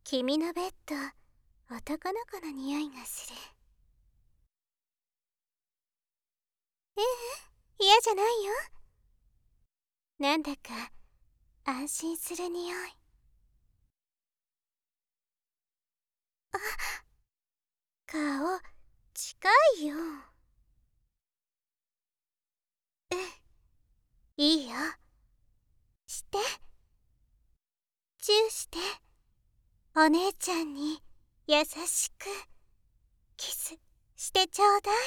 君のベッド、男の子の匂いがする。嫌じゃないよ。なんだか安心する匂い。あ、顔近いよ。いいよ。して、チューして、お姉ちゃんに優しくキスしてちょうだい。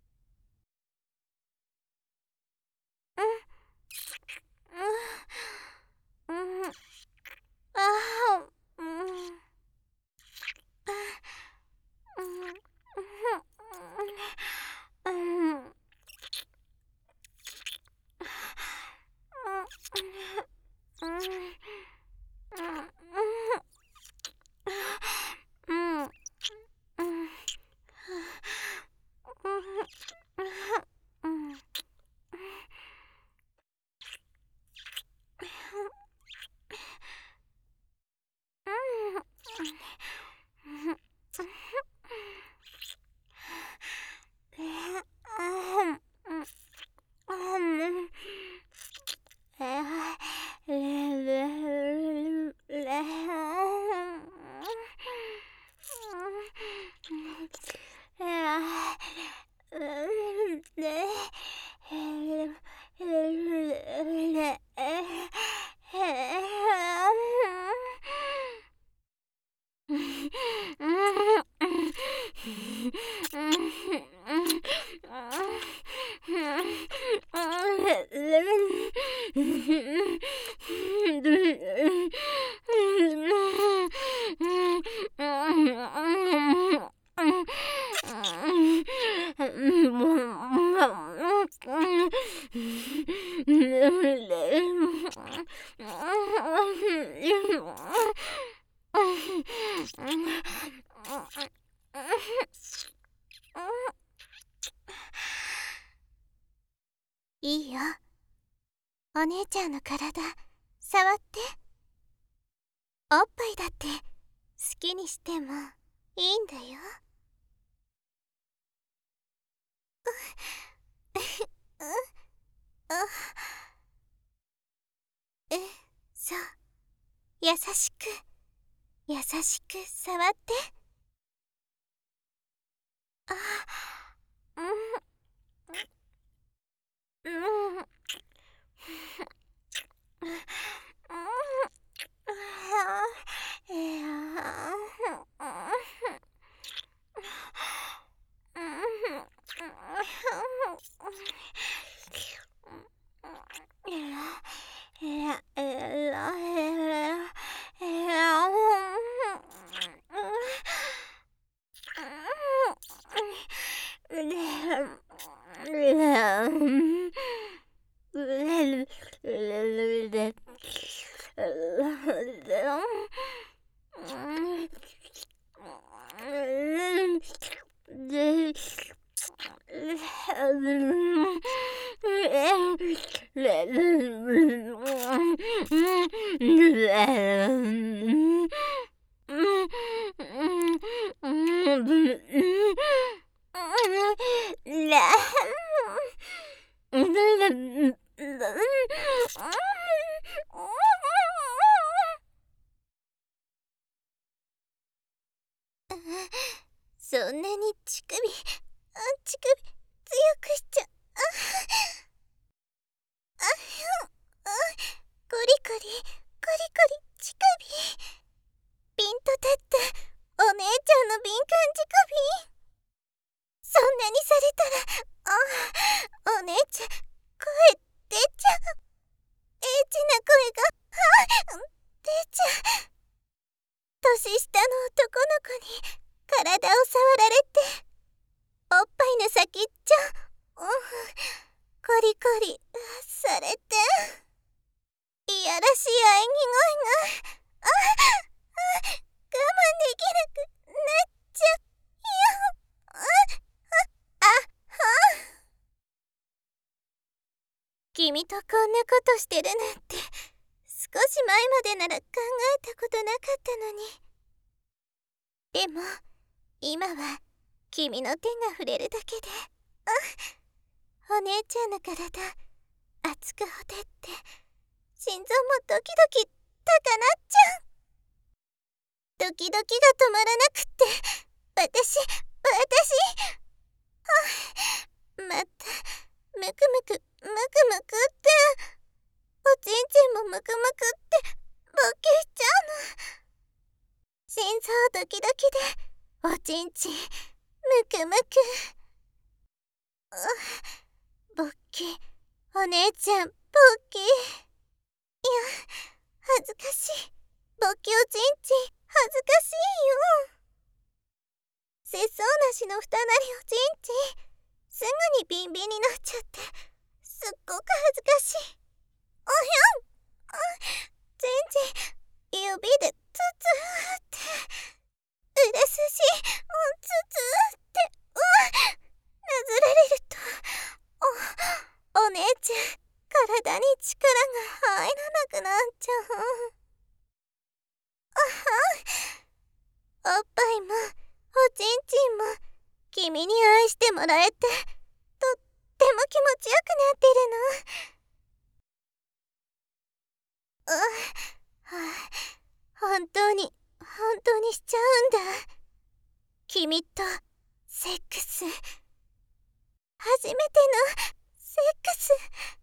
いいよ。お姉ちゃんの体触って。おっぱいだって好きにしてもいいんだよ。そう、優しく優しく触って。そんなに乳首強くしちゃ。コリコリ乳首。ピンと立ったお姉ちゃんの敏感乳首。そんなにされたら、お姉ちゃん声出ちゃう。エッチな声が出ちゃう。年下の男の子に体を触られて、おっぱいの先っちょコリコリされて、いやらしい喘ぎ声が我慢できなくなっちゃうよ。君とこんなことしてるなんて少し前までなら考えたことなかったのに。 でも今は君の手が触れるだけで、お姉ちゃんの体熱くほてって心臓もドキドキ高鳴っちゃう。ドキドキが止まらなくって、私またムクムクっておちんちんもムクムクって勃起しちゃうの。心臓ドキドキでおちんちんムクムク。勃起、お姉ちゃん勃起。いや、恥ずかしい。勃起おちんちん恥ずかしいよ。節操なしの二なりおちんちん、すぐにビンビンになっちゃって、すっごく恥ずかしい。おひゃん、ちんちん指でツツって、腕筋ツツってなぞられると、お姉ちゃん体に力が入らなくなっちゃう。おっぱいもおちんちんも君に愛してもらえて、とっても気持ちよくなってるの。本当にしちゃうんだ。君とセックス、初めてのセックス。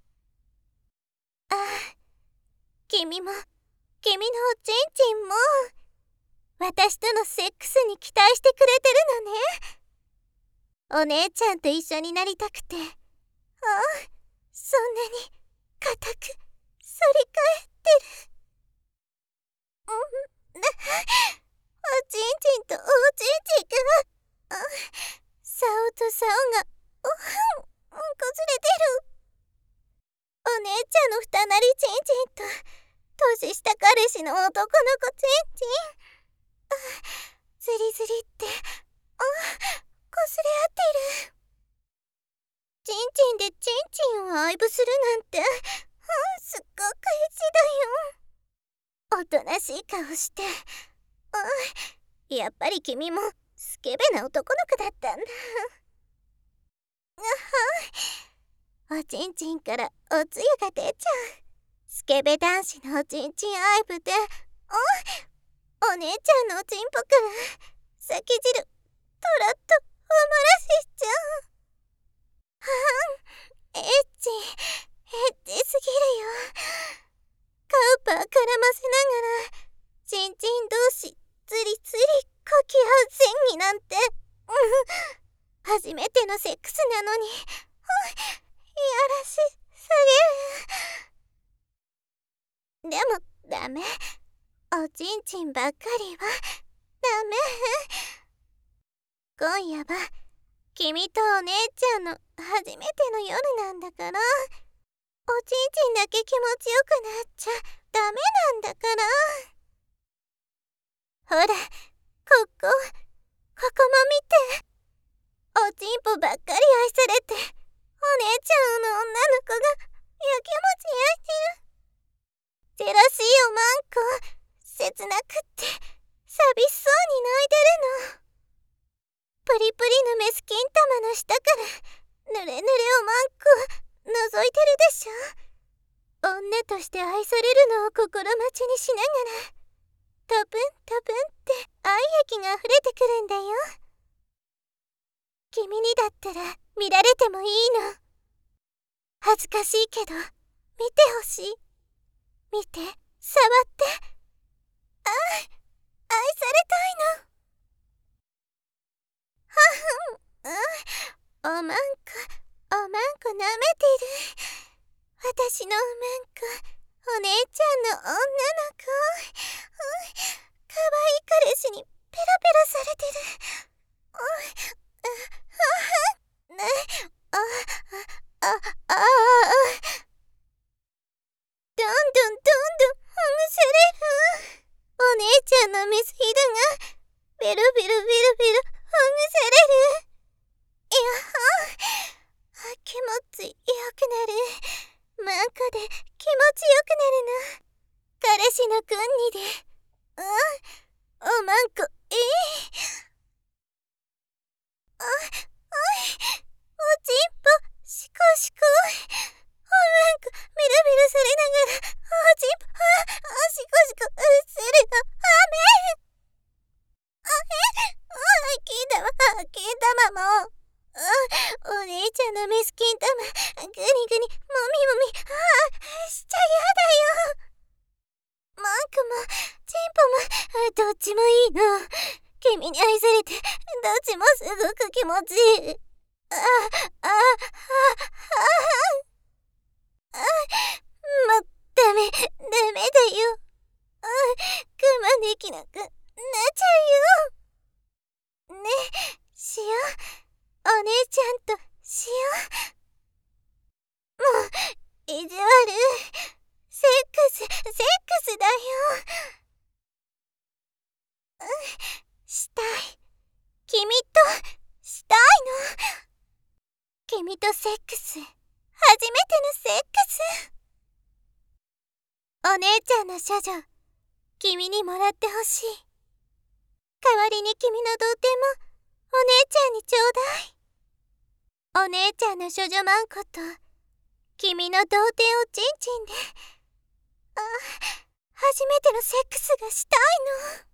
君も君のおちんちんも私とのセックスに期待してくれてるのね。お姉ちゃんと一緒になりたくて、そんなに固く反り返ってる。おちんちんとおちんちんが、竿と竿がこずれてる。お姉ちゃんの二なりちんちんと年下彼氏の男の子ちんちん、ズリズリってこすれ合ってる。ちんちんでちんちんを愛撫するなんて、すっごくエッチだよ。おとなしい顔して、やっぱり君もスケベな男の子だったんだ。おちんちんからおつゆが出ちゃう。スケベ男子のおちんちん愛撫で、お姉ちゃんのおちんぽから先汁とろっとお漏らししちゃう。エッチすぎるよ。カウパー絡ませながらちんちん同士つりつりこき合う戦技なんて、初めてのセックスなのに、いやらしすぎる。でもダメ、おちんちんばっかりはダメ。今夜は君とお姉ちゃんの初めての夜なんだから、おちんちんだけ気持ちよくなっちゃダメなんだから。ほら、ここも見て。おちんぽばっかり愛されて、お姉ちゃんの女の子がやきもち焼いてる。ジェラシーをマンコ、切なくって寂しそうに泣いてるの。プリプリのメス金玉の下からぬれぬれをマンコ覗いてるでしょ。女として愛されるのを心待ちにしながら、トプントプンって愛液が溢れてくるんだよ。君にだったら見られてもいいの。恥ずかしいけど見てほしい。見て、触って。愛されたいの。おまんこ舐めてる。私のおまんこ、お姉ちゃんの女の子。かわいい彼氏にペラペラされてる。どんどんほぐされる。お姉ちゃんのメスヒダがベロベロほぐされる。気持ちよくなる。マンコで気持ちよくなるの。彼氏の君にで、おまんこするの。金玉も。お姉ちゃんのメス金玉、グニグニ、もみもみ、しちゃやだよ。マークも、チンポも、どっちもいいの。君に愛されて、どっちもすごく気持ちいい。ダメだよ。我慢できなくなっちゃうよ。ねえ、しよう。お姉ちゃんとしよう。もう、意地悪。セックスだよ。したい。君としたいの。君とセックス。初めてのセックス。お姉ちゃんの処女、君にもらってほしい。代わりに君の童貞もお姉ちゃんにちょうだい。お姉ちゃんの処女マンコと君の童貞をチンチンで、初めてのセックスがしたいの。